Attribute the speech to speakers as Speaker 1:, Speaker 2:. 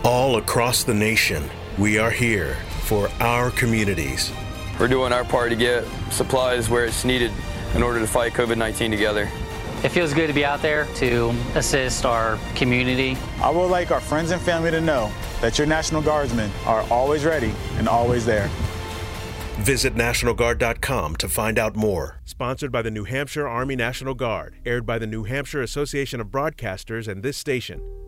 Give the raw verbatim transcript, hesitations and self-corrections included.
Speaker 1: All across the nation, we are here for our communities.
Speaker 2: We're doing our part to get supplies where it's needed in order to fight COVID nineteen together.
Speaker 3: It feels good to be out there to assist our community.
Speaker 4: I would like our friends and family to know that your National Guardsmen are always ready and always there.
Speaker 1: Visit National Guard dot com to find out more.
Speaker 5: Sponsored by the New Hampshire Army National Guard. Aired by the New Hampshire Association of Broadcasters and this station.